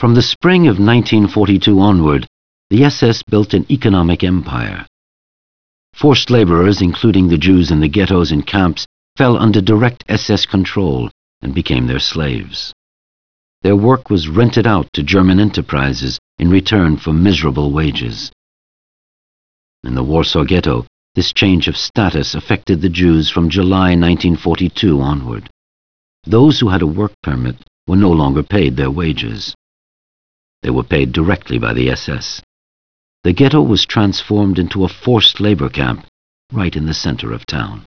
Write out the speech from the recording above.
From the spring of 1942 onward, the SS built an economic empire. Forced laborers, including the Jews in the ghettos and camps, fell under direct SS control and became their slaves. Their work was rented out to German enterprises in return for miserable wages. In the Warsaw Ghetto, this change of status affected the Jews from July 1942 onward. Those who had a work permit were no longer paid their wages. They were paid directly by the SS. The ghetto was transformed into a forced labor camp right in the center of town.